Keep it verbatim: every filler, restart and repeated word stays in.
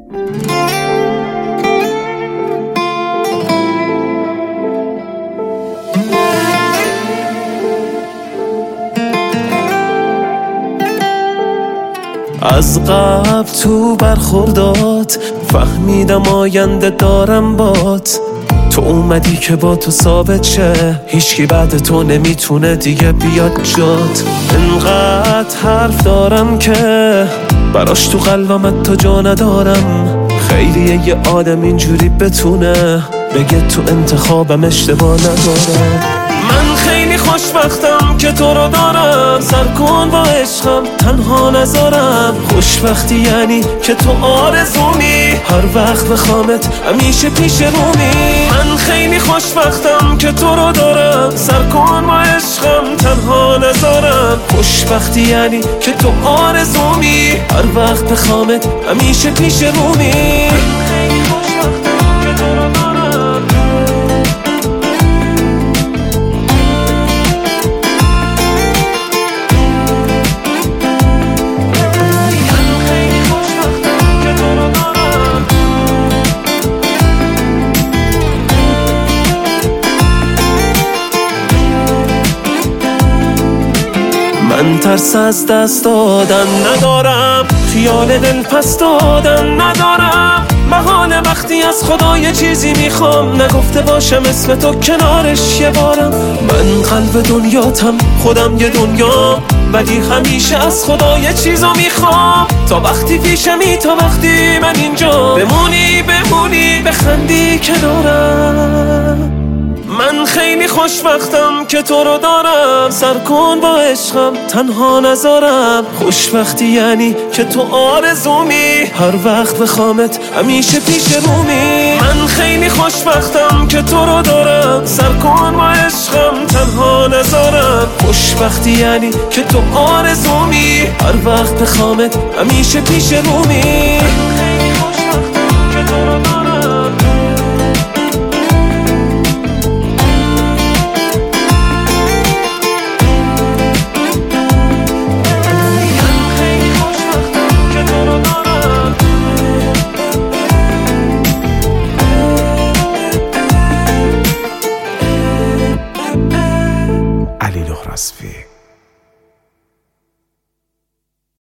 از قبل تو برخوردات فهمیدم آینده دارم بات. تو اومدی که با تو ثابت شه، هیچکی بعد تو نمیتونه دیگه بیاد جات. انقدر حرف دارم که براش تو قلبم تو جا ندارم. خیلیه یه آدم اینجوری بتونه بگه تو انتخابم اشتباه نداره. من خیلی خوشبختم که تو رو دارم، سر کن با عشقم تنها نذارم. خوشبختی یعنی که تو آرزومی، هر وقت بخوامت همیشه پیش رومی. من خیلی خوشبختم که تو رو دارم، سر کن با عشقم تنها نذارم. خوشبختی یعنی که تو آرزومی، هر وقت بخوامت همیشه پیش رومی. خیلی خوشبختم که تو رو دارم. من ترس از دست دادن ندارم، خیال دل پس دادن ندارم. محال وقتی از خدا یه چیزی میخوام، نگفته باشم اسم تو کنارش یه بارم. من قلب دنیاتم، خودم یه دنیا، ولی همیشه از خدا یه چیزو میخوام. تا وقتی پیشمی، تا وقتی من اینجا، بمونی بمونی بخندی کنارم. من خیلی خوشبختم که تو رو دارم، سر کن با عشقم تنها نذارم. خوشبختی یعنی که تو آرزومی، هر وقت بخوامت همیشه پیش رومی. من خیلی خوشبختم که تو رو دارم، سر کن با عشقم تنها نذارم. خوشبختی یعنی که تو آرزومی، هر وقت بخوامت همیشه پیش رومی. من خیلی خوشبختم که تو رو دارم.